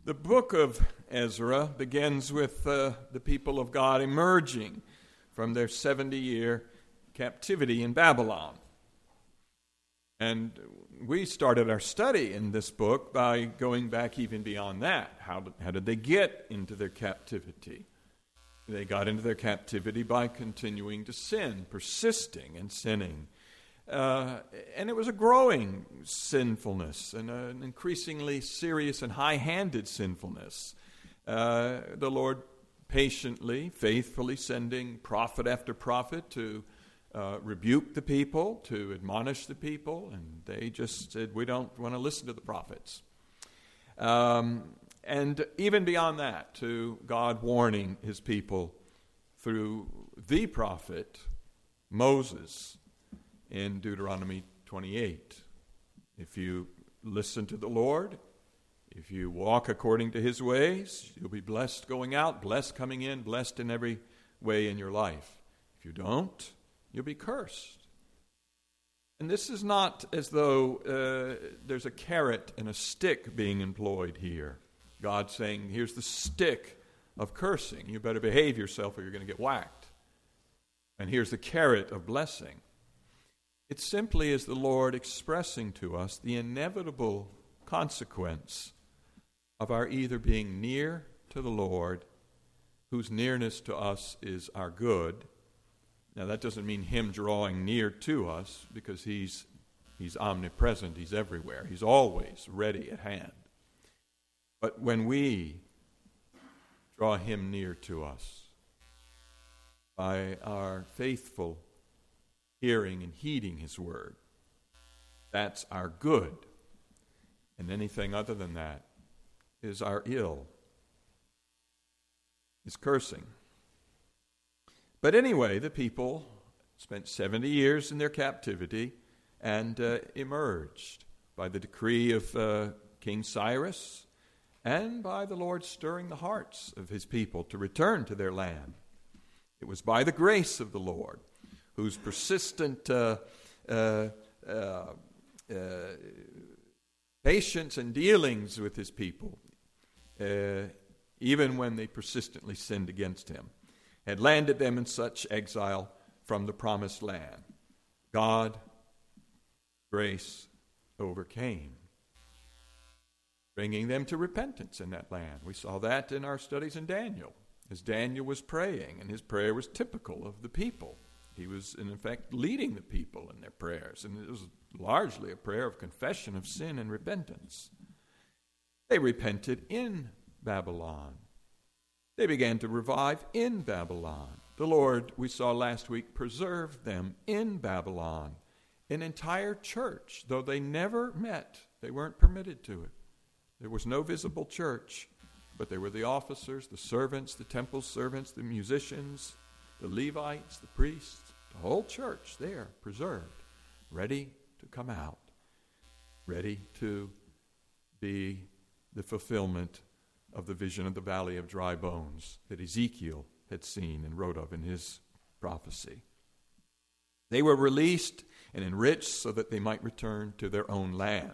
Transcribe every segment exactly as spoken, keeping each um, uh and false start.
The book of Ezra begins with uh, the people of God emerging from their seventy-year captivity in Babylon. And we started our study in this book by going back even beyond that. How did, how did they get into their captivity? They got into their captivity by continuing to sin, persisting in sinning. Uh, and it was a growing sinfulness, and an increasingly serious and high-handed sinfulness. Uh, the Lord patiently, faithfully sending prophet after prophet to uh, rebuke the people, to admonish the people, and they just said, we don't want to listen to the prophets. Um, and even beyond that, to God warning his people through the prophet Moses, in Deuteronomy twenty-eight. If you listen to the Lord, if you walk according to his ways, you'll be blessed going out, blessed coming in, blessed in every way in your life. If you don't, you'll be cursed. And this is not as though uh, there's a carrot and a stick being employed here. God saying, here's the stick of cursing. You better behave yourself or you're going to get whacked. And here's the carrot of blessing. It simply is the Lord expressing to us the inevitable consequence of our either being near to the Lord, whose nearness to us is our good. Now that doesn't mean him drawing near to us, because he's he's omnipresent, he's everywhere, he's always ready at hand. But when we draw him near to us by our faithful hearing and heeding his word, that's our good. And anything other than that is our ill, is cursing. But anyway, the people spent seventy years in their captivity and uh, emerged by the decree of uh, King Cyrus and by the Lord stirring the hearts of his people to return to their land. It was by the grace of the Lord, whose persistent uh, uh, uh, uh, patience and dealings with his people, uh, even when they persistently sinned against him, had landed them in such exile from the promised land. God, grace, overcame, bringing them to repentance in that land. We saw that in our studies in Daniel, as Daniel was praying, and his prayer was typical of the people. He was, in effect, leading the people in their prayers, and it was largely a prayer of confession of sin and repentance. They repented in Babylon. They began to revive in Babylon. The Lord, we saw last week, preserved them in Babylon. An entire church, though they never met, they weren't permitted to it. There was no visible church, but there were the officers, the servants, the temple servants, the musicians, the Levites, the priests, the whole church there, preserved, ready to come out, ready to be the fulfillment of the vision of the valley of dry bones that Ezekiel had seen and wrote of in his prophecy. They were released and enriched so that they might return to their own land.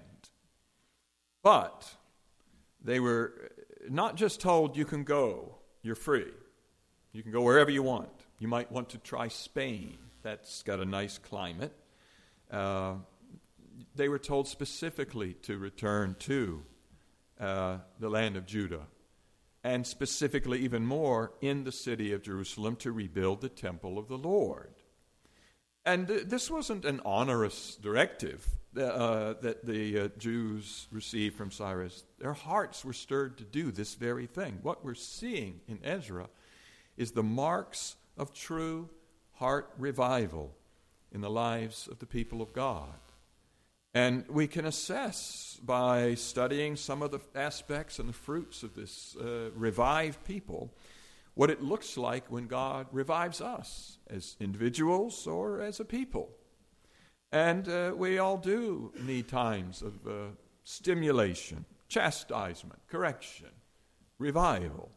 But they were not just told, you can go, you're free. You can go wherever you want. You might want to try Spain. That's got a nice climate. Uh, they were told specifically to return to uh, the land of Judah, and specifically even more in the city of Jerusalem to rebuild the temple of the Lord. And th- this wasn't an onerous directive uh, that the uh, Jews received from Cyrus. Their hearts were stirred to do this very thing. What we're seeing in Ezra is the marks of true heart revival in the lives of the people of God. And we can assess by studying some of the aspects and the fruits of this uh, revived people what it looks like when God revives us as individuals or as a people. And uh, we all do need times of uh, stimulation, chastisement, correction, revival.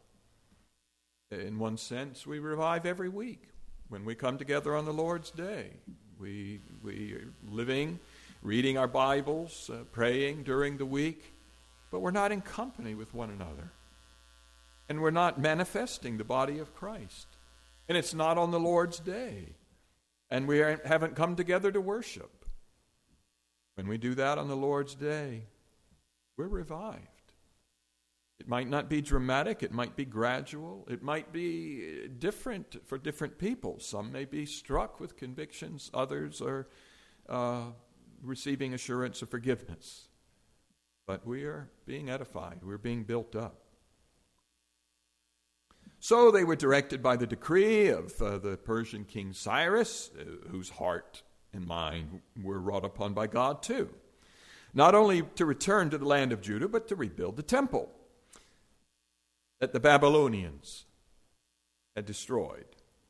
In one sense, we revive every week when we come together on the Lord's Day. We we are living, reading our Bibles, uh, praying during the week, but we're not in company with one another. And we're not manifesting the body of Christ. And it's not on the Lord's day. And we haven't come together to worship. When we do that on the Lord's day, we're revived. It might not be dramatic. It might be gradual. It might be different for different people. Some may be struck with convictions. Others are uh, receiving assurance of forgiveness. But we are being edified. We're being built up. So they were directed by the decree of uh, the Persian king Cyrus, uh, whose heart and mind were wrought upon by God too. Not only to return to the land of Judah, but to rebuild the temple that the Babylonians had destroyed.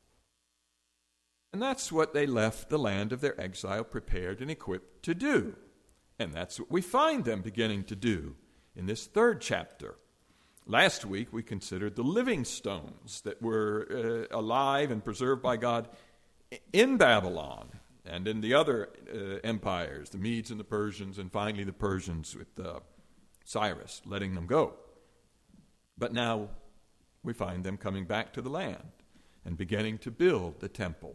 And that's what they left the land of their exile prepared and equipped to do. And that's what we find them beginning to do in this third chapter. Last week we considered the living stones that were uh, alive and preserved by God in Babylon and in the other uh, empires, the Medes and the Persians, and finally the Persians with uh, Cyrus, letting them go. But now we find them coming back to the land and beginning to build the temple.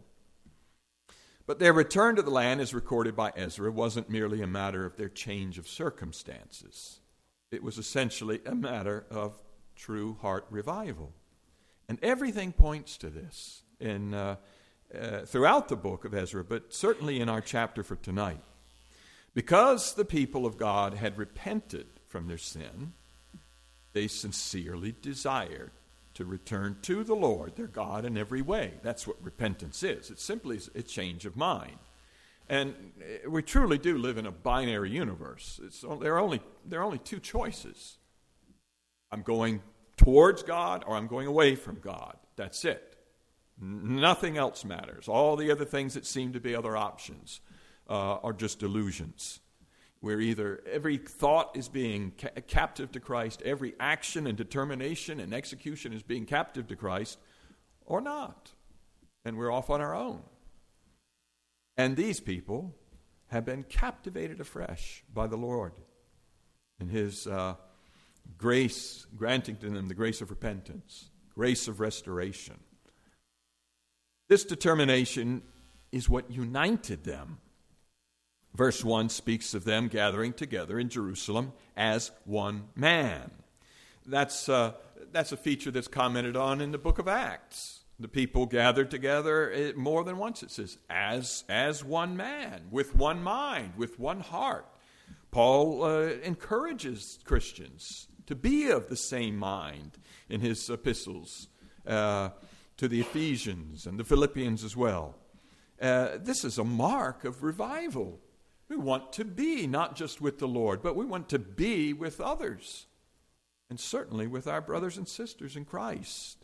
But their return to the land, as recorded by Ezra, wasn't merely a matter of their change of circumstances. It was essentially a matter of true heart revival. And everything points to this in uh, uh, throughout the book of Ezra, but certainly in our chapter for tonight. Because the people of God had repented from their sin, they sincerely desired to return to the Lord, their God, in every way. That's what repentance is. It's simply a change of mind. And we truly do live in a binary universe. It's, there are only, there are only two choices. I'm going towards God or I'm going away from God. That's it. Nothing else matters. All the other things that seem to be other options uh, are just delusions. Where either every thought is being ca- captive to Christ, every action and determination and execution is being captive to Christ, or not. And we're off on our own. And these people have been captivated afresh by the Lord and His uh, grace, granting to them the grace of repentance, grace of restoration. This determination is what united them. Verse one speaks of them gathering together in Jerusalem as one man. That's, uh, that's a feature that's commented on in the book of Acts. The people gathered together it, more than once. It says, as, as one man, with one mind, with one heart. Paul uh, encourages Christians to be of the same mind in his epistles uh, to the Ephesians and the Philippians as well. Uh, this is a mark of revival. We want to be not just with the Lord, but we want to be with others, and certainly with our brothers and sisters in Christ.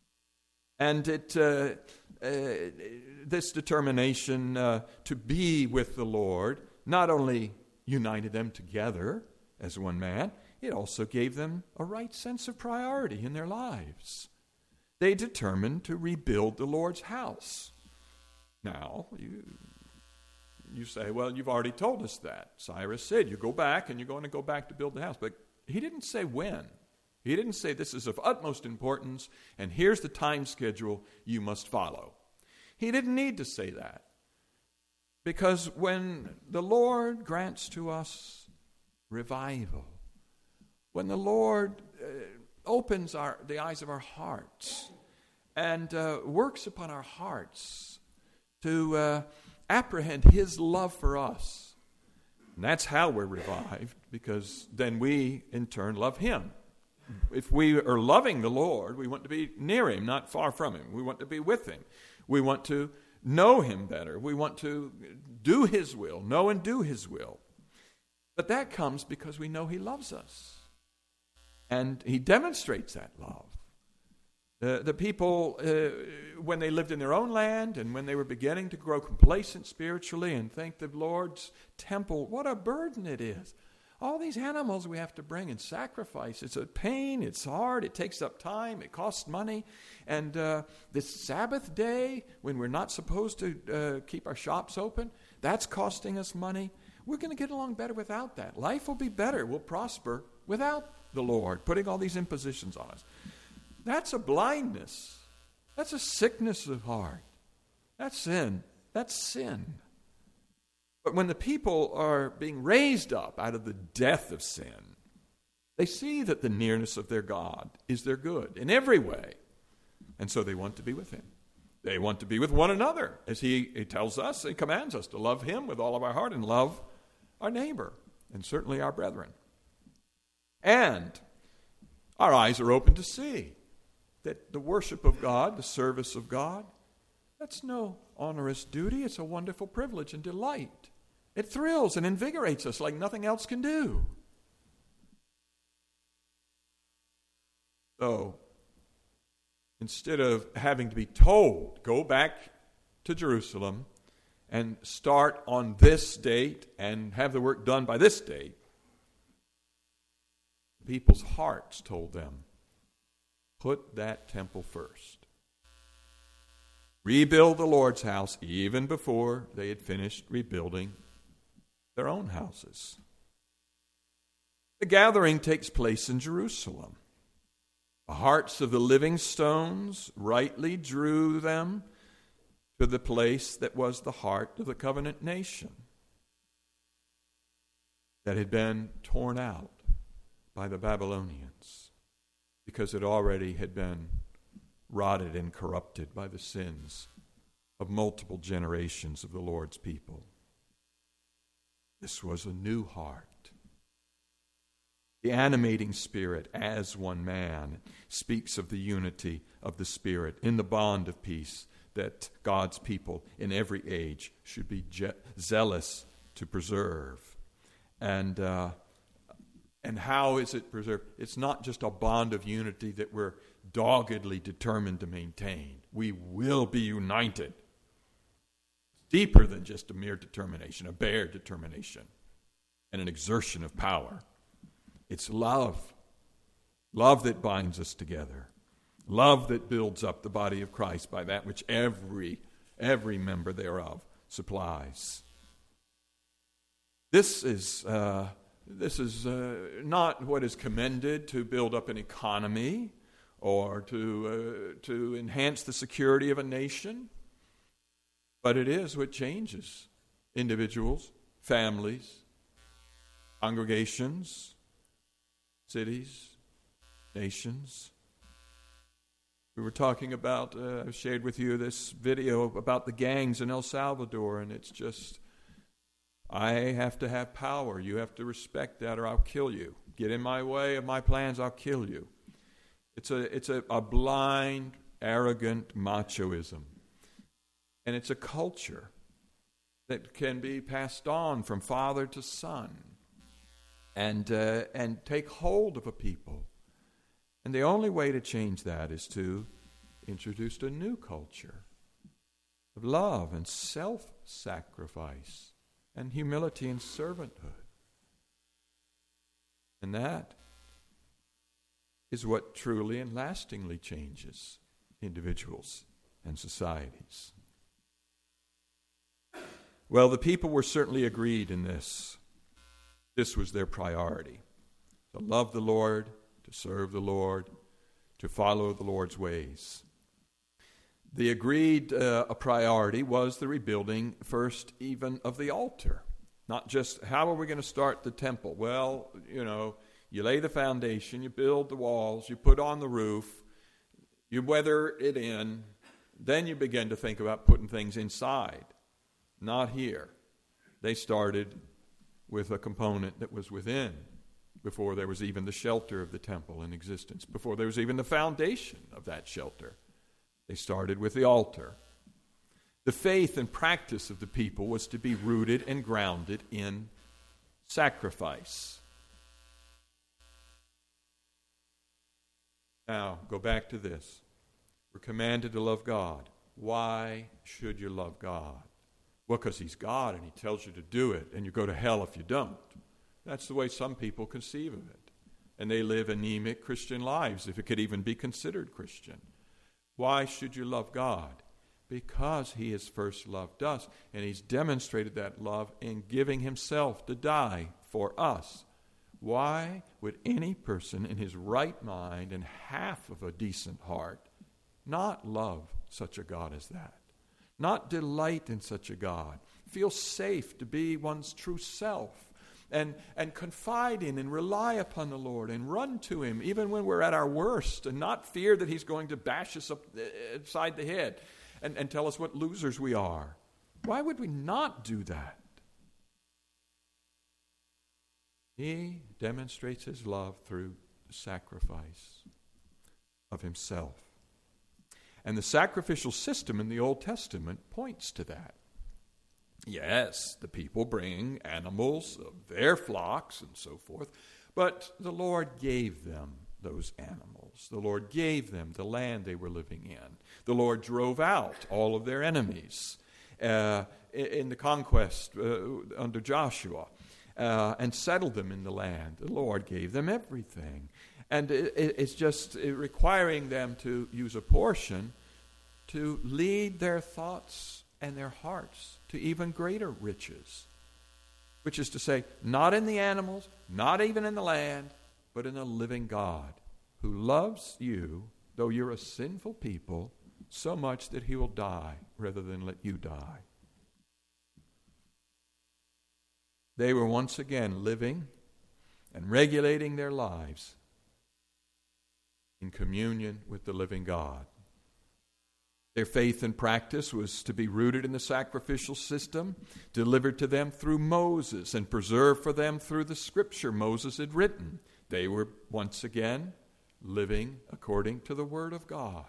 And it, uh, uh, this determination uh, to be with the Lord not only united them together as one man, it also gave them a right sense of priority in their lives. They determined to rebuild the Lord's house. Now, you... You say, well, you've already told us that. Cyrus said, you go back and you're going to go back to build the house. But he didn't say when. He didn't say this is of utmost importance and here's the time schedule you must follow. He didn't need to say that. Because when the Lord grants to us revival, when the Lord uh, opens our, the eyes of our hearts and uh, works upon our hearts to... Uh, apprehend His love for us. And that's how we're revived, because then we, in turn, love Him. If we are loving the Lord, we want to be near Him, not far from Him. We want to be with Him. We want to know Him better. We want to do His will, know and do His will. But that comes because we know He loves us. And He demonstrates that love. The, the people, uh, when they lived in their own land and when they were beginning to grow complacent spiritually and think the Lord's temple, what a burden it is. All these animals we have to bring and sacrifice. It's a pain, it's hard, it takes up time, it costs money. And uh, this Sabbath day, when we're not supposed to uh, keep our shops open, that's costing us money. We're going to get along better without that. Life will be better, we'll prosper without the Lord, putting all these impositions on us. That's a blindness. That's a sickness of heart. That's sin. That's sin. But when the people are being raised up out of the death of sin, they see that the nearness of their God is their good in every way. And so they want to be with him. They want to be with one another, as he, he tells us and commands us to love him with all of our heart and love our neighbor, and certainly our brethren. And our eyes are open to see that the worship of God, the service of God, that's no onerous duty. It's a wonderful privilege and delight. It thrills and invigorates us like nothing else can do. So, instead of having to be told, go back to Jerusalem and start on this date and have the work done by this date, people's hearts told them, put that temple first. Rebuild the Lord's house even before they had finished rebuilding their own houses. The gathering takes place in Jerusalem. The hearts of the living stones rightly drew them to the place that was the heart of the covenant nation that had been torn out by the Babylonians because it already had been rotted and corrupted by the sins of multiple generations of the Lord's people. This was a new heart. The animating Spirit, as one man, speaks of the unity of the Spirit in the bond of peace that God's people in every age should be je- zealous to preserve. And uh, and how is it preserved? It's not just a bond of unity that we're doggedly determined to maintain. We will be united. Deeper than just a mere determination, a bare determination, and an exertion of power. It's love. Love that binds us together. Love that builds up the body of Christ by that which every, every member thereof supplies. This is, uh, this is uh, not what is commended to build up an economy or to, uh, to enhance the security of a nation, but it is what changes individuals, families, congregations, cities, nations. We were talking about, uh, I shared with you this video about the gangs in El Salvador, and it's just, I have to have power. You have to respect that or I'll kill you. Get in my way of my plans, I'll kill you. It's a, it's a, a blind, arrogant machoism. And it's a culture that can be passed on from father to son and uh, and take hold of a people. And the only way to change that is to introduce a new culture of love and self-sacrifice and humility and servanthood. And that is what truly and lastingly changes individuals and societies. Well, the people were certainly agreed in this. This was their priority. To love the Lord, to serve the Lord, to follow the Lord's ways. The agreed uh, priority was the rebuilding first even of the altar. Not just, how are we going to start the temple? Well, you know, you lay the foundation, you build the walls, you put on the roof, you weather it in, then you begin to think about putting things inside. Not here. They started with a component that was within before there was even the shelter of the temple in existence, before there was even the foundation of that shelter. They started with the altar. The faith and practice of the people was to be rooted and grounded in sacrifice. Now, go back to this. We're commanded to love God. Why should you love God? Well, because he's God and he tells you to do it, and you go to hell if you don't. That's the way some people conceive of it. And they live anemic Christian lives, if it could even be considered Christian. Why should you love God? Because he has first loved us, and he's demonstrated that love in giving himself to die for us Why would any person in his right mind and half of a decent heart not love such a God as that? Not delight in such a God? Feel safe to be one's true self and, and confide in and rely upon the Lord and run to Him even when we're at our worst and not fear that He's going to bash us up, upside the head and, and tell us what losers we are. Why would we not do that? He demonstrates His love through the sacrifice of Himself. And the sacrificial system in the Old Testament points to that. Yes, the people bring animals of their flocks and so forth, but the Lord gave them those animals. The Lord gave them the land they were living in. The Lord drove out all of their enemies uh, in the conquest uh, under Joshua. Uh, and settled them in the land. The Lord gave them everything. And it, it's just requiring them to use a portion to lead their thoughts and their hearts to even greater riches. Which is to say, not in the animals, not even in the land, but in a living God who loves you, though you're a sinful people, so much that He will die rather than let you die. They were once again living and regulating their lives in communion with the living God. Their faith and practice was to be rooted in the sacrificial system, delivered to them through Moses and preserved for them through the scripture Moses had written. They were once again living according to the Word of God.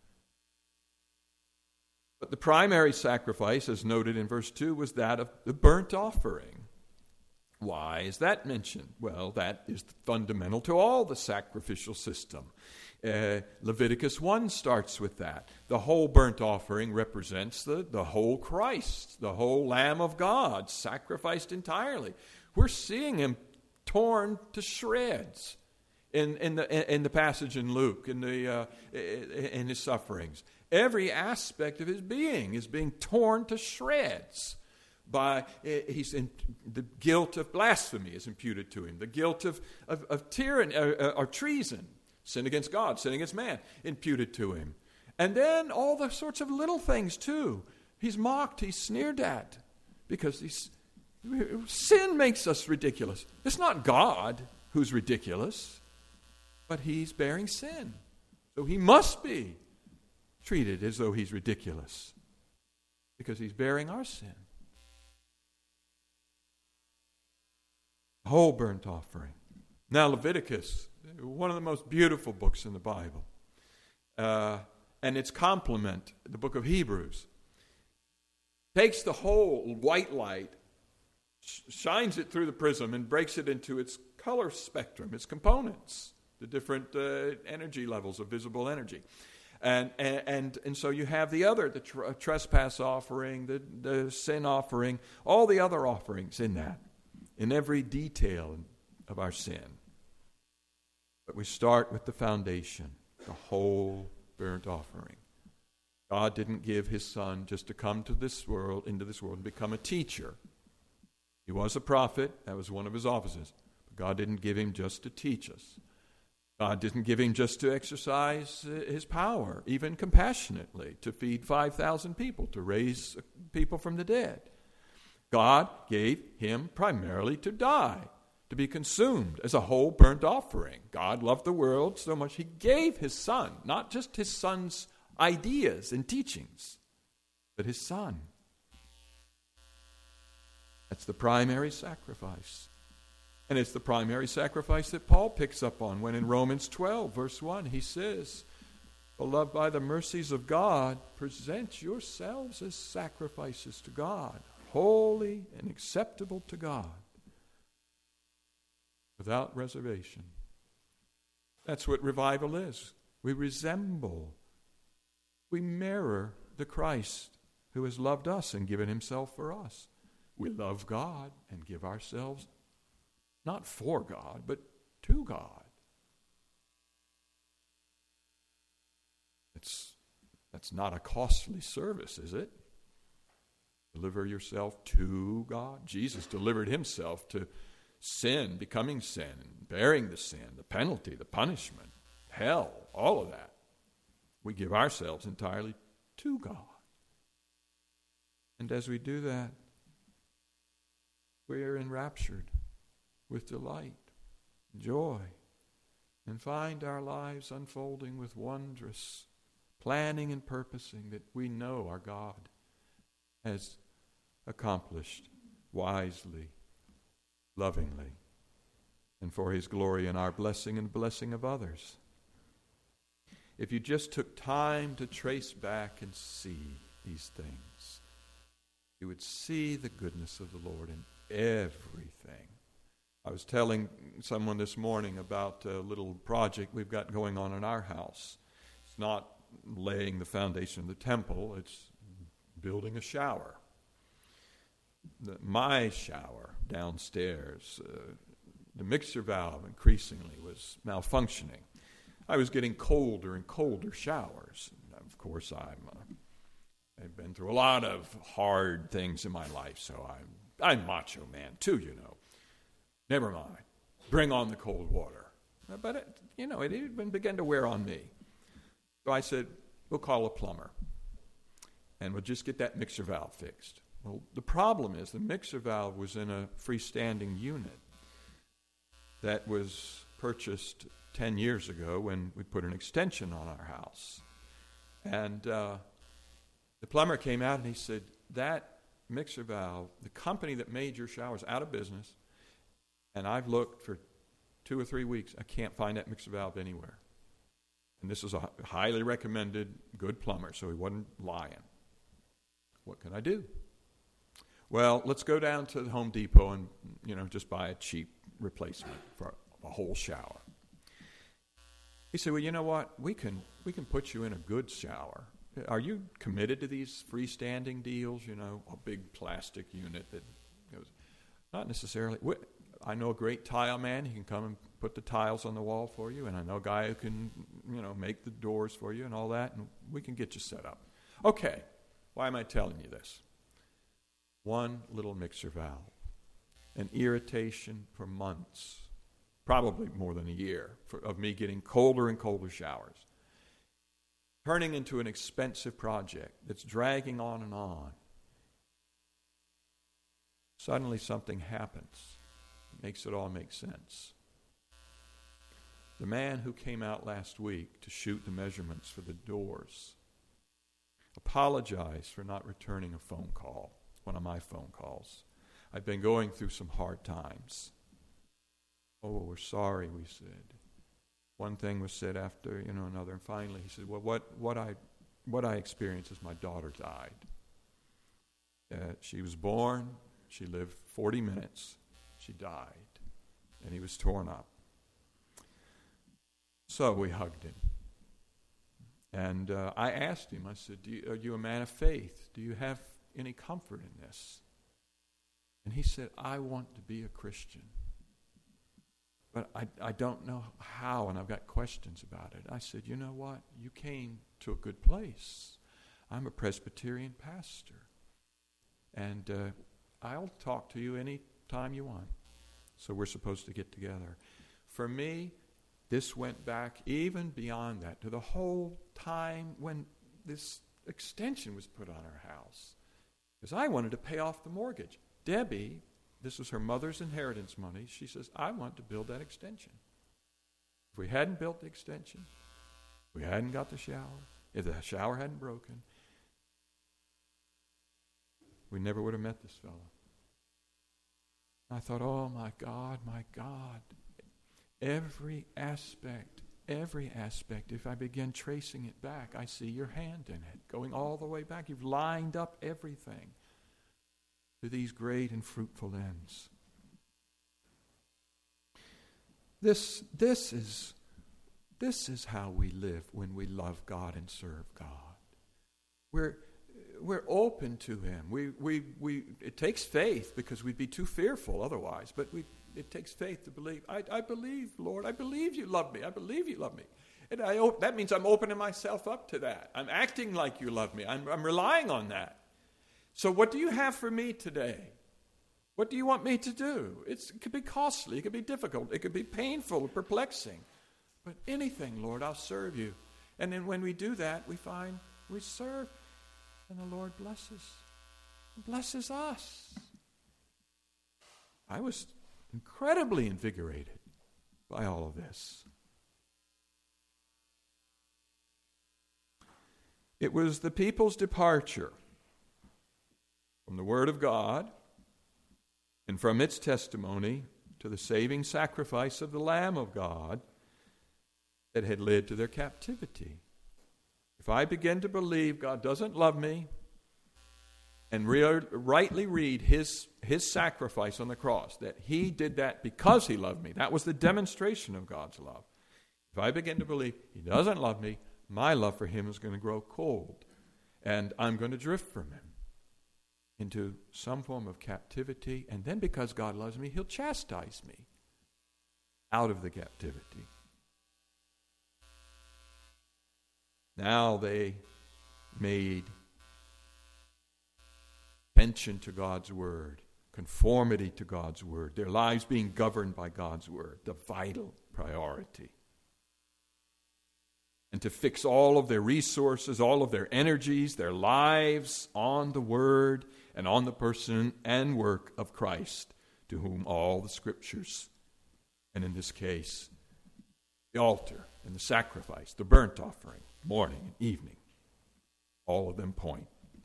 But the primary sacrifice, as noted in verse two, was that of the burnt offering. Why is that mentioned? Well, that is fundamental to all the sacrificial system. Uh, Leviticus one starts with that. The whole burnt offering represents the, the whole Christ, the whole Lamb of God, sacrificed entirely. We're seeing Him torn to shreds in, in, the, in the passage in Luke, in, the, uh, in His sufferings. Every aspect of His being is being torn to shreds. By he's in, the guilt of blasphemy is imputed to him. The guilt of of, of tyranny or, or treason, sin against God, sin against man, imputed to him. And then all the sorts of little things too. He's mocked, he's sneered at, because he's, sin makes us ridiculous. It's not God who's ridiculous, but He's bearing sin, so He must be treated as though He's ridiculous because He's bearing our sin. Whole burnt offering. Now Leviticus, one of the most beautiful books in the Bible, uh, and its complement, the book of Hebrews, takes the whole white light, sh- shines it through the prism, and breaks it into its color spectrum, its components, the different uh, energy levels of visible energy. And, and and and so you have the other, the tr- trespass offering, the, the sin offering, all the other offerings in that, in every detail of our sin. But we start with the foundation, the whole burnt offering. God didn't give His Son just to come to this world, into this world, and become a teacher. He was a prophet. That was one of His offices. But God didn't give Him just to teach us. God didn't give Him just to exercise His power, even compassionately, to feed five thousand people, to raise people from the dead. God gave Him primarily to die, to be consumed as a whole burnt offering. God loved the world so much He gave His Son, not just His Son's ideas and teachings, but His Son. That's the primary sacrifice. And it's the primary sacrifice that Paul picks up on when in Romans twelve, verse one, he says, "Beloved, by the mercies of God, present yourselves as sacrifices to God, holy and acceptable to God, without reservation." That's what revival is. We resemble, we mirror the Christ who has loved us and given Himself for us. We love God and give ourselves not for God, but to God. It's, that's not a costly service, is it? Deliver yourself to God. Jesus delivered Himself to sin, becoming sin, bearing the sin, the penalty, the punishment, hell, all of that. We give ourselves entirely to God. And as we do that, we are enraptured with delight, joy, and find our lives unfolding with wondrous planning and purposing that we know our God has accomplished wisely, lovingly, and for His glory and our blessing and blessing of others. If you just took time to trace back and see these things, you would see the goodness of the Lord in everything. I was telling someone this morning about a little project we've got going on in our house. It's not laying the foundation of the temple, it's building a shower. The, my shower downstairs, uh, the mixer valve increasingly was malfunctioning. I was getting colder and colder showers. And of course, I'm, uh, I've been through a lot of hard things in my life, so I'm, I'm macho man too, you know. Never mind. Bring on the cold water. But, it, you know, it even began to wear on me. So I said, we'll call a plumber, and we'll just get that mixer valve fixed. Well, the problem is the mixer valve was in a freestanding unit that was purchased ten years ago when we put an extension on our house. And uh, the plumber came out and he said, that mixer valve, the company that made your showers, out of business, and I've looked for two or three weeks. I can't find that mixer valve anywhere. And this is a highly recommended, good plumber, so he wasn't lying. What can I do? Well, let's go down to the Home Depot and, you know, just buy a cheap replacement for a whole shower. He said, well, you know what? We can we can put you in a good shower. Are you committed to these freestanding deals? You know, a big plastic unit that goes. Not necessarily. I know a great tile man. He can come and put the tiles on the wall for you. And I know a guy who can, you know, make the doors for you and all that. And we can get you set up. Okay. Why am I telling you this? One little mixer valve. An irritation for months. Probably more than a year for, of me getting colder and colder showers. Turning into an expensive project that's dragging on and on. Suddenly something happens. It makes it all make sense. The man who came out last week to shoot the measurements for the doors apologized for not returning a phone call, one of my phone calls. I've been going through some hard times. Oh, we're sorry, we said. One thing was said after, you know, another, and finally he said, well, what, what I what I experienced is my daughter died. Uh, she was born, she lived forty minutes, she died, and he was torn up. So we hugged him. And uh, I asked him, I said, Do you, are you a man of faith? Do you have any comfort in this? And he said, I want to be a Christian. But I, I don't know how, and I've got questions about it. I said, you know what? You came to a good place. I'm a Presbyterian pastor. And uh, I'll talk to you any time you want. So we're supposed to get together. For me, this went back even beyond that to the whole time when this extension was put on our house. Because I wanted to pay off the mortgage. Debbie, this was her mother's inheritance money. She says, I want to build that extension. If we hadn't built the extension, we hadn't got the shower, if the shower hadn't broken, we never would have met this fellow. I thought, oh my God, my God. Every aspect, every aspect, if I begin tracing it back, I see your hand in it, going all the way back. You've lined up everything to these great and fruitful ends. This, this is, this is how we live when we love God and serve God. We're, we're open to Him. We, we, we. It takes faith because we'd be too fearful otherwise. But we, it takes faith to believe. I, I believe, Lord. I believe You love me. I believe You love me. And I, that means I'm opening myself up to that. I'm acting like You love me. I'm, I'm relying on that. So what do You have for me today? What do you want me to do? It's, it could be costly. It could be difficult. It could be painful, perplexing. But anything, Lord, I'll serve you. And then when we do that, we find we serve, and the Lord blesses. Blesses us. I was incredibly invigorated by all of this. It was the people's departure from the Word of God and from its testimony to the saving sacrifice of the Lamb of God that had led to their captivity. If I begin to believe God doesn't love me and re- rightly read his, his sacrifice on the cross, that he did that because he loved me, that was the demonstration of God's love. If I begin to believe he doesn't love me, my love for him is going to grow cold, and I'm going to drift from him into some form of captivity, and then because God loves me, he'll chastise me out of the captivity. Now they made attention to God's word, conformity to God's word, their lives being governed by God's word, the vital priority. And to fix all of their resources, all of their energies, their lives on the word and on the person and work of Christ, to whom all the scriptures, and in this case, the altar and the sacrifice, the burnt offering, morning and evening, all of them point.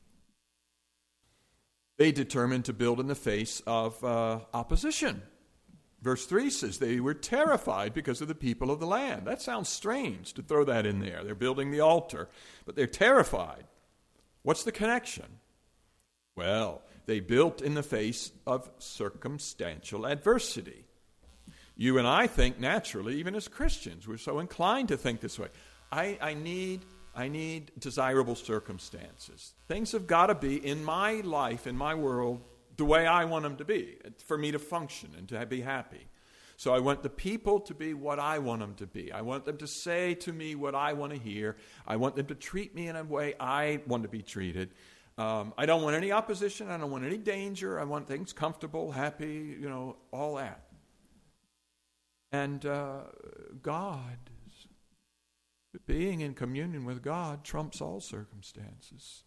They determined to build in the face of uh, opposition. Verse three says they were terrified because of the people of the land. That sounds strange to throw that in there. They're building the altar, but they're terrified. What's the connection? Well, they built in the face of circumstantial adversity. You and I think naturally, even as Christians, we're so inclined to think this way. I, I need I need desirable circumstances. Things have got to be in my life, in my world, the way I want them to be, for me to function and to be happy. So I want the people to be what I want them to be. I want them to say to me what I want to hear. I want them to treat me in a way I want to be treated. Um, I don't want any opposition. I don't want any danger. I want things comfortable, happy, you know, all that. And uh, God, being in communion with God, trumps all circumstances.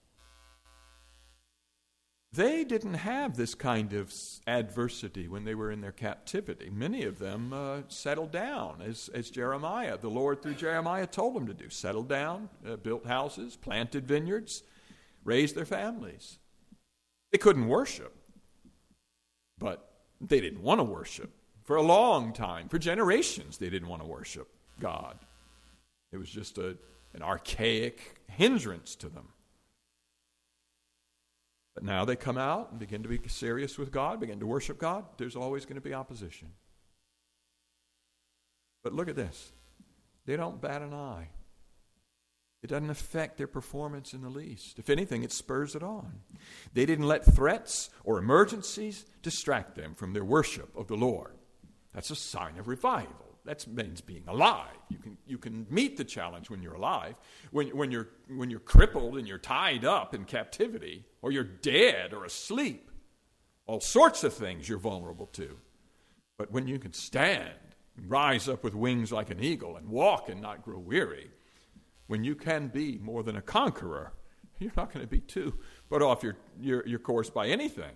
They didn't have this kind of adversity when they were in their captivity. Many of them uh, settled down, as, as Jeremiah, the Lord through Jeremiah told them to do. Settled down, uh, built houses, planted vineyards, raised their families. They couldn't worship, but they didn't want to worship. For a long time, for generations, they didn't want to worship God. It was just a, an archaic hindrance to them. But now they come out and begin to be serious with God, begin to worship God. There's always going to be opposition. But look at this. They don't bat an eye. It doesn't affect their performance in the least. If anything, it spurs it on. They didn't let threats or emergencies distract them from their worship of the Lord. That's a sign of revival. That means being alive. You can you can meet the challenge when you're alive. When when you're when you're crippled and you're tied up in captivity, or you're dead or asleep, all sorts of things you're vulnerable to. But when you can stand, and rise up with wings like an eagle, and walk and not grow weary, when you can be more than a conqueror, you're not going to be too put off your your, your course by anything.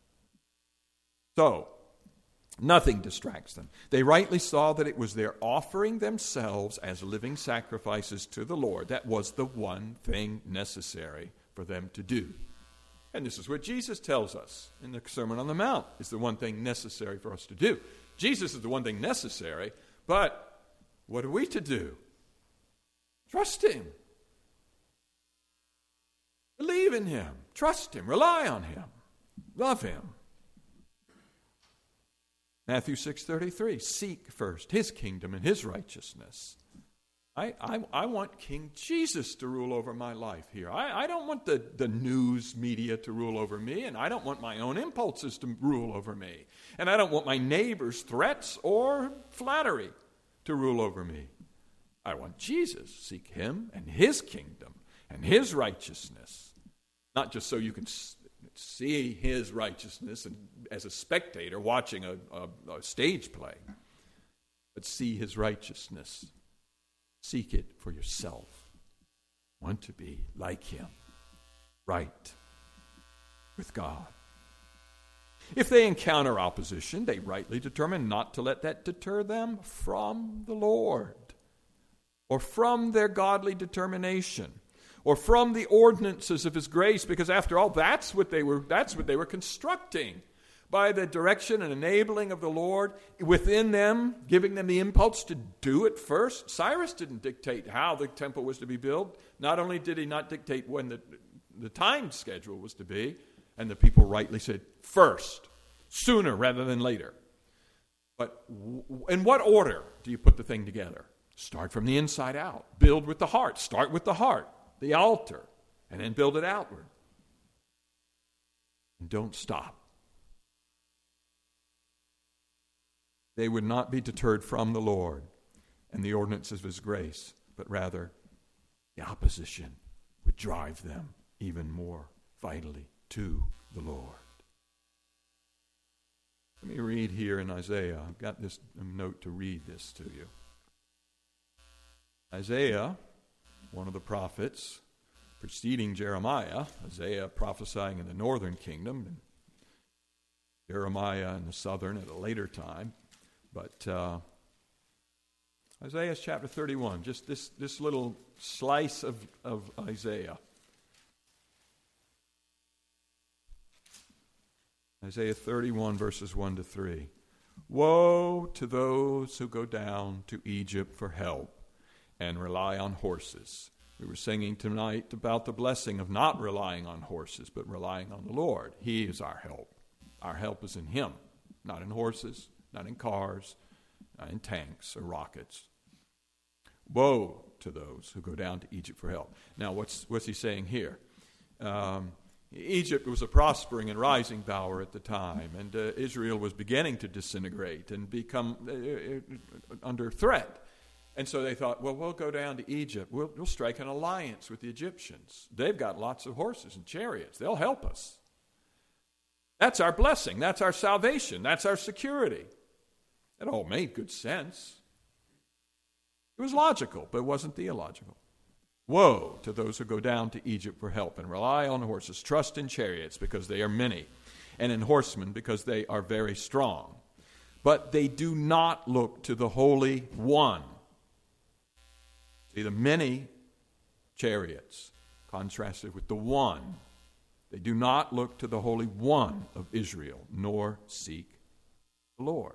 So, nothing distracts them. They rightly saw that it was their offering themselves as living sacrifices to the Lord. That was the one thing necessary for them to do. And this is what Jesus tells us in the Sermon on the Mount. It's the one thing necessary for us to do. Jesus is the one thing necessary, but what are we to do? Trust him. Believe in him. Trust him. Rely on him. Love him. Matthew six thirty-three, seek first his kingdom and his righteousness. I, I, I want King Jesus to rule over my life here. I, I don't want the, the news media to rule over me, and I don't want my own impulses to rule over me. And I don't want my neighbor's threats or flattery to rule over me. I want Jesus. Seek him and his kingdom and his righteousness. Not just so you can see his righteousness and as a spectator watching a, a, a stage play, but see his righteousness. Seek it for yourself. Want to be like him, right with God. If they encounter opposition, they rightly determine not to let that deter them from the Lord, or from their godly determination, or from the ordinances of his grace, because after all, that's what they were, that's what they were constructing. By the direction and enabling of the Lord within them, giving them the impulse to do it first. Cyrus didn't dictate how the temple was to be built. Not only did he not dictate when the, the time schedule was to be, and the people rightly said, first, sooner rather than later. But w- in what order do you put the thing together? Start from the inside out. Build with the heart. Start with the heart, the altar, and then build it outward. And don't stop. They would not be deterred from the Lord and the ordinances of his grace, but rather the opposition would drive them even more vitally to the Lord. Let me read here in Isaiah. I've got this note to read this to you. Isaiah, one of the prophets preceding Jeremiah, Isaiah prophesying in the northern kingdom, and Jeremiah in the southern at a later time. But uh, Isaiah chapter thirty-one, just this, this little slice of, of Isaiah. Isaiah thirty-one, verses one to three. Woe to those who go down to Egypt for help and rely on horses. We were singing tonight about the blessing of not relying on horses, but relying on the Lord. He is our help. Our help is in him, not in horses, not in cars, not in tanks or rockets. Woe to those who go down to Egypt for help. Now, what's what's he saying here? Um, Egypt was a prospering and rising power at the time, and uh, Israel was beginning to disintegrate and become uh, under threat. And so they thought, well, we'll go down to Egypt. We'll, we'll strike an alliance with the Egyptians. They've got lots of horses and chariots. They'll help us. That's our blessing. That's our salvation. That's our security. It all made good sense. It was logical, but it wasn't theological. Woe to those who go down to Egypt for help and rely on horses, trust in chariots because they are many, and in horsemen because they are very strong. But they do not look to the Holy One. See, the many chariots contrasted with the one. They do not look to the Holy One of Israel, nor seek the Lord.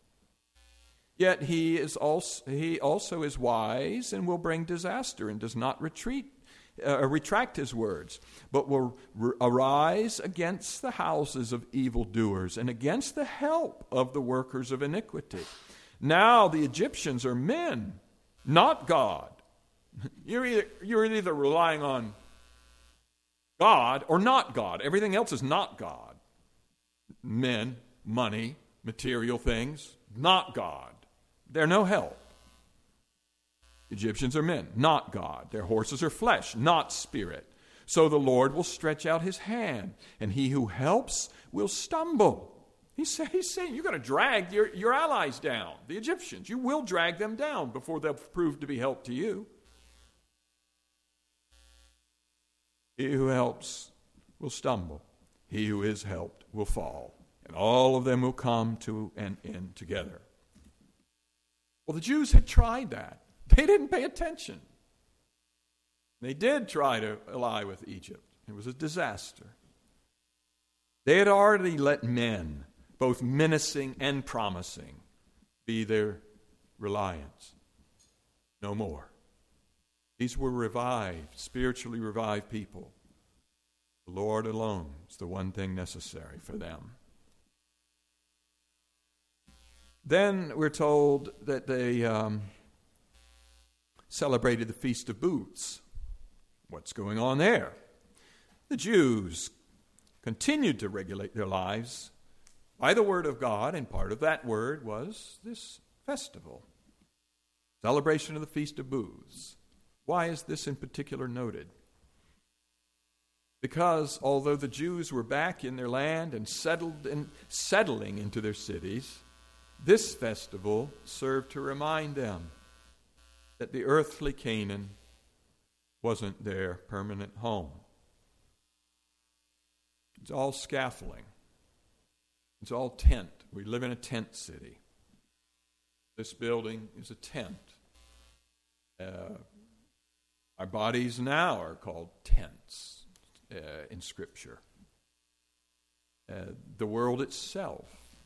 Yet he is also he also is wise and will bring disaster and does not retreat uh, retract his words, but will r- arise against the houses of evildoers and against the help of the workers of iniquity. Now the Egyptians are men, not God. You're either, you're either relying on God or not God. Everything else is not God. Men, money, material things, not God. They're no help. Egyptians are men, not God. Their horses are flesh, not spirit. So the Lord will stretch out his hand, and he who helps will stumble. He's, he's saying you're going to drag your, your allies down, the Egyptians. You will drag them down before they'll prove to be help to you. He who helps will stumble. He who is helped will fall. And all of them will come to an end together. Well, the Jews had tried that. They didn't pay attention. They did try to ally with Egypt. It was a disaster. They had already let men, both menacing and promising, be their reliance. No more. These were revived, spiritually revived people. The Lord alone is the one thing necessary for them. Then we're told that they um, celebrated the Feast of Booths. What's going on there? The Jews continued to regulate their lives by the word of God, and part of that word was this festival, celebration of the Feast of Booths. Why is this in particular noted? Because although the Jews were back in their land and settled in, settling into their cities, this festival served to remind them that the earthly Canaan wasn't their permanent home. It's all scaffolding. It's all tent. We live in a tent city. This building is a tent. Uh, our bodies now are called tents uh, in Scripture. Uh, the world itself.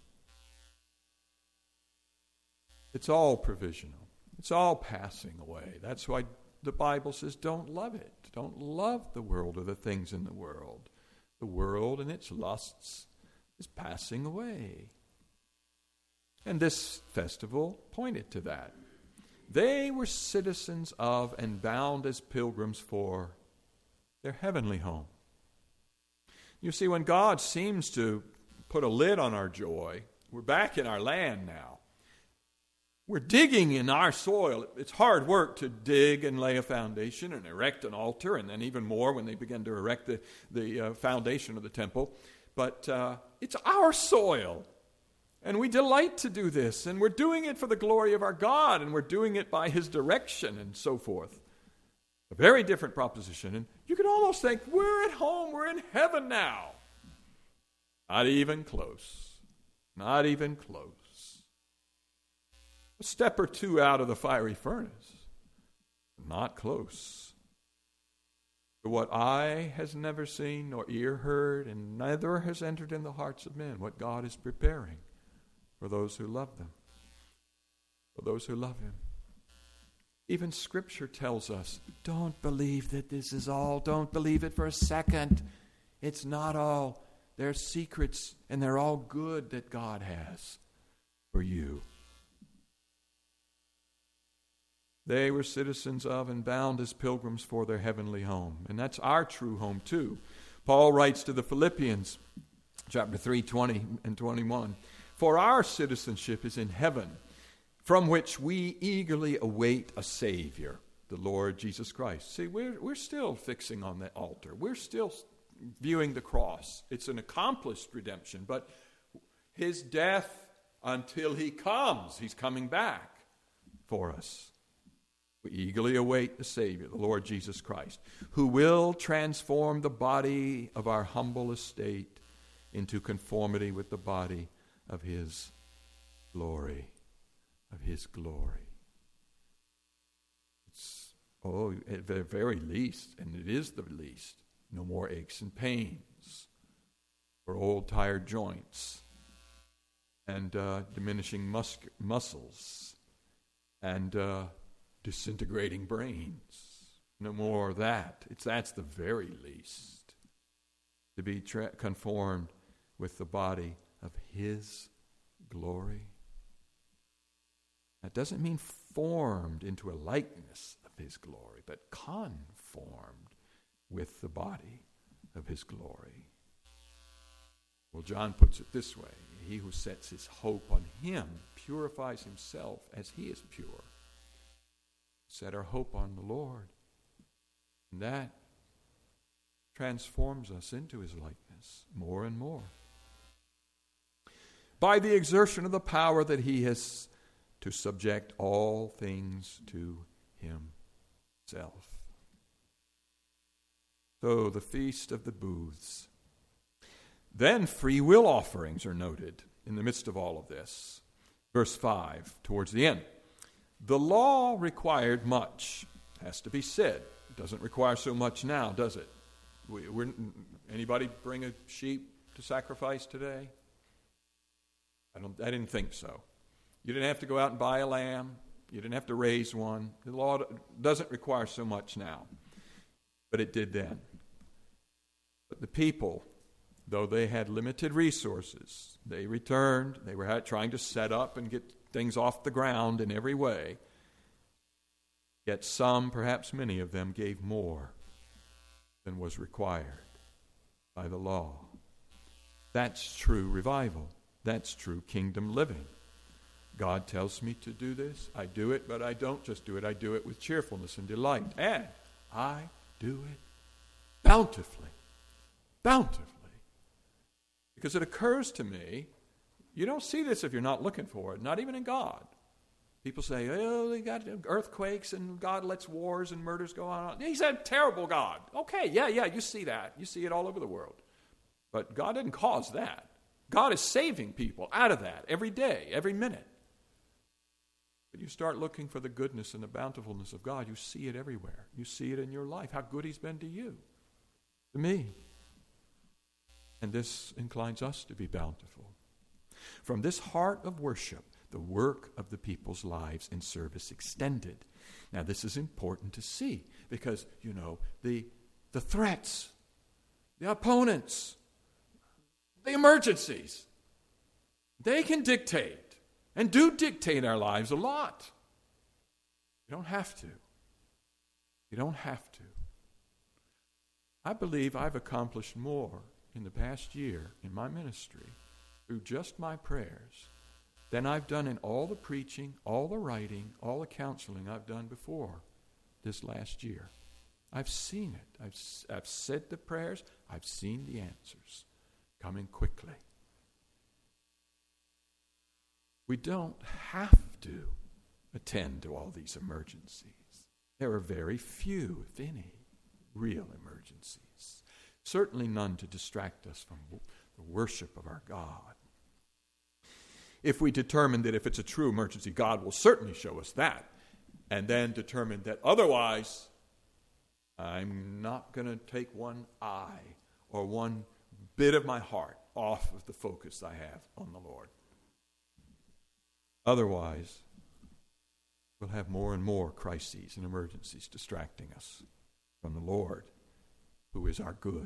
It's all provisional. It's all passing away. That's why the Bible says don't love it. Don't love the world or the things in the world. The world and its lusts is passing away. And this festival pointed to that. They were citizens of and bound as pilgrims for their heavenly home. You see, when God seems to put a lid on our joy, we're back in our land now. We're digging in our soil. It's hard work to dig and lay a foundation and erect an altar, and then even more when they begin to erect the, the uh, foundation of the temple. But uh, it's our soil, and we delight to do this, and we're doing it for the glory of our God, and we're doing it by His direction and so forth. A very different proposition, and you could almost think, we're at home, we're in heaven now. Not even close. Not even close. A step or two out of the fiery furnace. Not close. To what eye has never seen, nor ear heard, and neither has entered in the hearts of men, what God is preparing for those who love them, for those who love Him. Even Scripture tells us, don't believe that this is all. Don't believe it for a second. It's not all. They're secrets, and they're all good that God has for you. They were citizens of and bound as pilgrims for their heavenly home. And that's our true home too. Paul writes to the Philippians, chapter three, twenty and twenty-one, for our citizenship is in heaven, from which we eagerly await a Savior, the Lord Jesus Christ. See, we're, we're still fixing on the altar. We're still viewing the cross. It's an accomplished redemption, but His death until He comes, He's coming back for us. We eagerly await the Savior, the Lord Jesus Christ, who will transform the body of our humble estate into conformity with the body of His glory, of His glory. It's, oh, at the very least, and it is the least, no more aches and pains or old tired joints and uh, diminishing mus- muscles and uh, disintegrating brains. No more of that. It's that's the very least. To be tra- conformed with the body of His glory. That doesn't mean formed into a likeness of His glory, but conformed with the body of His glory. Well, John puts it this way: he who sets his hope on Him purifies himself as He is pure. Set our hope on the Lord. And that transforms us into His likeness more and more. By the exertion of the power that He has to subject all things to Himself. So the Feast of the Booths. Then free will offerings are noted in the midst of all of this. Verse five, towards the end. The law required much, has to be said. It doesn't require so much now, does it? We, we're, anybody bring a sheep to sacrifice today? I don't. I didn't think so. You didn't have to go out and buy a lamb. You didn't have to raise one. The law doesn't require so much now, but it did then. But the people, though they had limited resources, they returned. They were trying to set up and get things off the ground in every way. Yet some, perhaps many of them, gave more than was required by the law. That's true revival. That's true kingdom living. God tells me to do this. I do it, but I don't just do it. I do it with cheerfulness and delight. And I do it bountifully. bountifully. Because it occurs to me, you don't see this if you're not looking for it, not even in God. People say, oh, they got earthquakes and God lets wars and murders go on. He's a terrible God. Okay, yeah, yeah, you see that. You see it all over the world. But God didn't cause that. God is saving people out of that every day, every minute. But you start looking for the goodness and the bountifulness of God, you see it everywhere. You see it in your life, how good he's been to you, to me. And this inclines us to be bountiful. From this heart of worship, the work of the people's lives in service extended. Now, this is important to see because, you know, the, the threats, the opponents, the emergencies, they can dictate and do dictate our lives a lot. You don't have to. You don't have to. I believe I've accomplished more in the past year in my ministry through just my prayers than I've done in all the preaching, all the writing, all the counseling I've done before this last year. I've seen it. I've, I've said the prayers. I've seen the answers coming quickly. We don't have to attend to all these emergencies. There are very few, if any, real emergencies. Certainly none to distract us from the worship of our God. If we determine that if it's a true emergency, God will certainly show us that, and then determine that otherwise, I'm not going to take one eye or one bit of my heart off of the focus I have on the Lord. Otherwise, we'll have more and more crises and emergencies distracting us from the Lord, who is our good.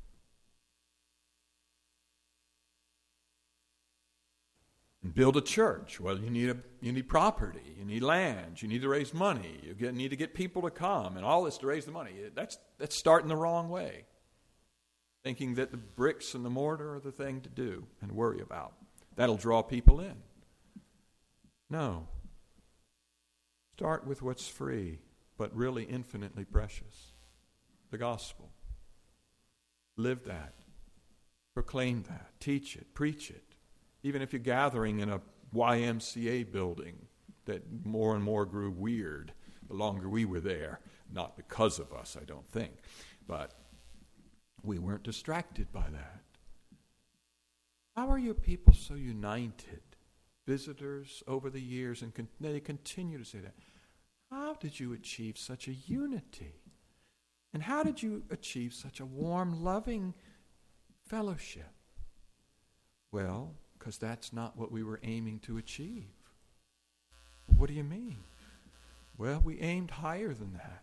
And build a church. Well, you need a you need property, you need land, you need to raise money, you get, need to get people to come, and all this to raise the money. That's that's starting the wrong way. Thinking that the bricks and the mortar are the thing to do and worry about. That'll draw people in. No. Start with what's free, but really infinitely precious. The gospel. Live that. Proclaim that. Teach it. Preach it. Even if you're gathering in a Y M C A building that more and more grew weird the longer we were there. Not because of us, I don't think. But we weren't distracted by that. How are your people so united? Visitors over the years, and con- they continue to say that. How did you achieve such a unity? And how did you achieve such a warm, loving fellowship? Well, because that's not what we were aiming to achieve. What do you mean? Well, we aimed higher than that.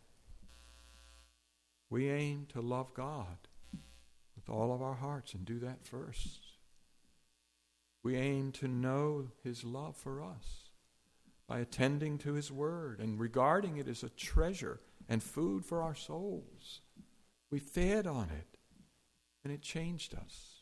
We aimed to love God with all of our hearts and do that first. We aim to know his love for us by attending to his word and regarding it as a treasure and food for our souls. We fed on it, and it changed us.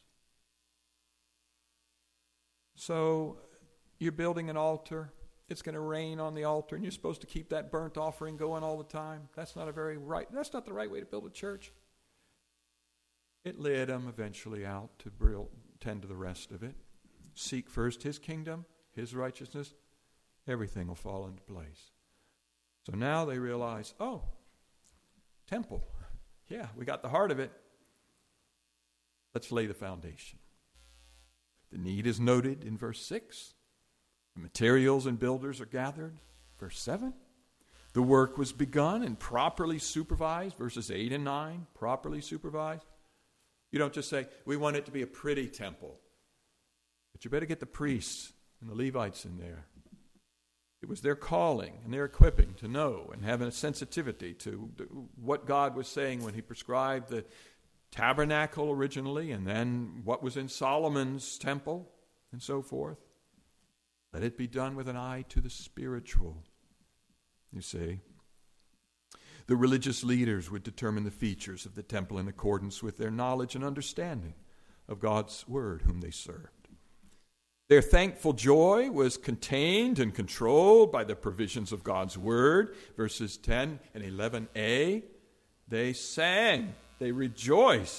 So you're building an altar. It's going to rain on the altar, and you're supposed to keep that burnt offering going all the time. That's not a very right. That's not the right way to build a church. It led them eventually out to build, tend to the rest of it. Seek first his kingdom, his righteousness. Everything will fall into place. So now they realize, oh, temple. Yeah, we got the heart of it. Let's lay the foundation. The need is noted in verse six. The materials and builders are gathered. Verse seven. The work was begun and properly supervised. Verses eight and nine, properly supervised. You don't just say, we want it to be a pretty temple. But you better get the priests and the Levites in there. It was their calling and their equipping to know and have a sensitivity to what God was saying when he prescribed the tabernacle originally and then what was in Solomon's temple and so forth. Let it be done with an eye to the spiritual, you see. The religious leaders would determine the features of the temple in accordance with their knowledge and understanding of God's word whom they served. Their thankful joy was contained and controlled by the provisions of God's word. Verses ten and eleven a, they sang, they rejoiced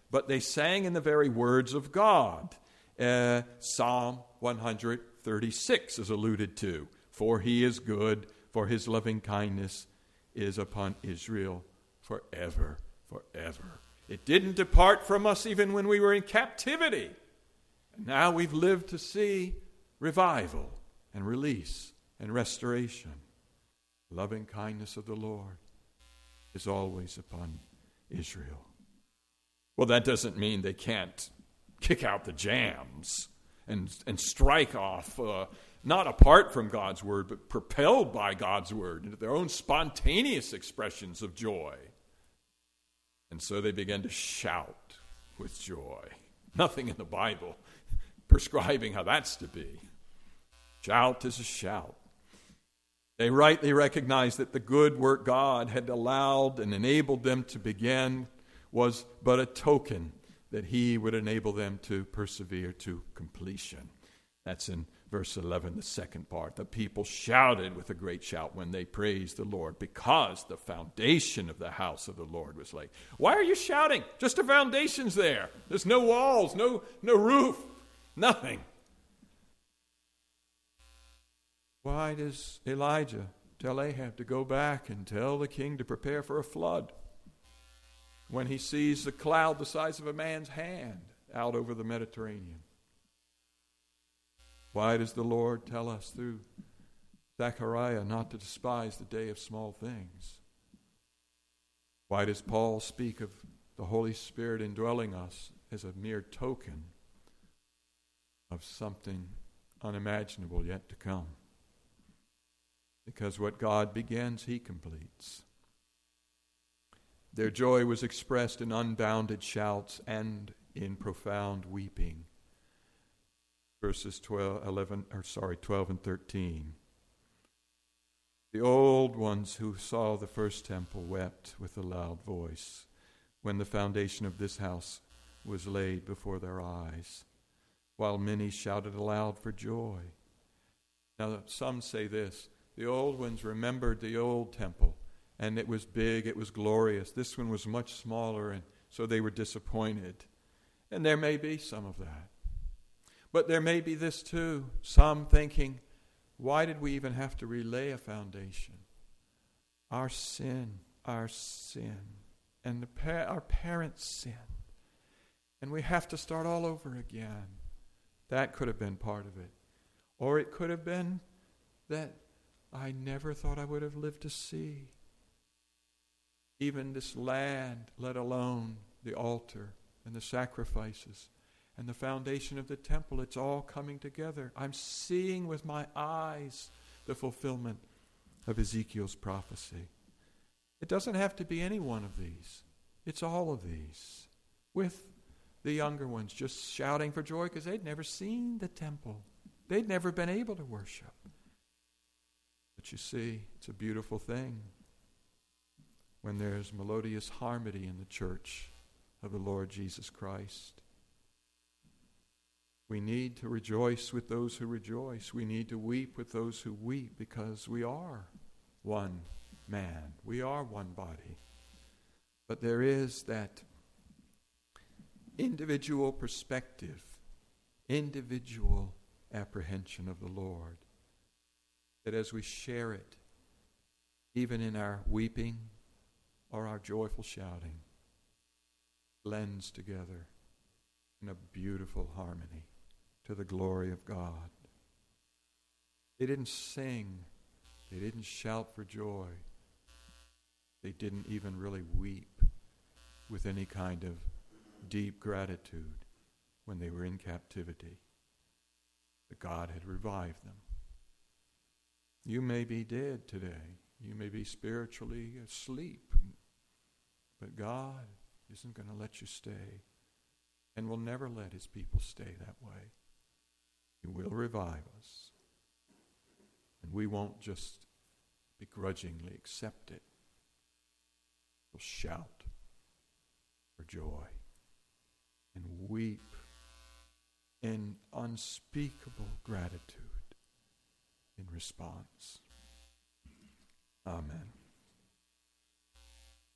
but they sang in the very words of God. Uh, Psalm one thirty-six is alluded to. For he is good, for his loving kindness is upon Israel forever, forever. It didn't depart from us even when we were in captivity. And now we've lived to see revival and release and restoration. Loving kindness of the Lord is always upon Israel. Well, that doesn't mean they can't kick out the jams and, and strike off, uh, not apart from God's word, but propelled by God's word into their own spontaneous expressions of joy. And so they began to shout with joy. Nothing in the Bible prescribing how that's to be. Shout is a shout. They rightly recognized that the good work God had allowed and enabled them to begin was but a token that he would enable them to persevere to completion. That's in verse eleven, the second part. The people shouted with a great shout when they praised the Lord because the foundation of the house of the Lord was laid. Why are you shouting? Just the foundation's there. There's no walls, no, no roof, nothing. Why does Elijah tell Ahab to go back and tell the king to prepare for a flood when he sees the cloud the size of a man's hand out over the Mediterranean? Why does the Lord tell us through Zechariah not to despise the day of small things? Why does Paul speak of the Holy Spirit indwelling us as a mere token of something unimaginable yet to come? Because what God begins, he completes. Their joy was expressed in unbounded shouts and in profound weeping. Verses twelve, eleven, or sorry, twelve and thirteen. The old ones who saw the first temple wept with a loud voice when the foundation of this house was laid before their eyes, while many shouted aloud for joy. Now, some say this. The old ones remembered the old temple, and it was big, it was glorious. This one was much smaller, and so they were disappointed. And there may be some of that. But there may be this too, some thinking, why did we even have to relay a foundation? Our sin, our sin, and the pa- our parents' sin. And we have to start all over again. That could have been part of it. Or it could have been that I never thought I would have lived to see even this land, let alone the altar and the sacrifices and the foundation of the temple. It's all coming together. I'm seeing with my eyes the fulfillment of Ezekiel's prophecy. It doesn't have to be any one of these. It's all of these, with the younger ones just shouting for joy because they'd never seen the temple. They'd never been able to worship. But you see, it's a beautiful thing when there's melodious harmony in the church of the Lord Jesus Christ. We need to rejoice with those who rejoice. We need to weep with those who weep because we are one man. We are one body. But there is that individual perspective, individual apprehension of the Lord, that as we share it, even in our weeping or our joyful shouting, blends together in a beautiful harmony to the glory of God. They didn't sing. They didn't shout for joy. They didn't even really weep with any kind of deep gratitude when they were in captivity. That God had revived them. You may be dead today. You may be spiritually asleep. But God isn't going to let you stay and will never let his people stay that way. He will revive us. And we won't just begrudgingly accept it. We'll shout for joy and weep in unspeakable gratitude in response. Amen.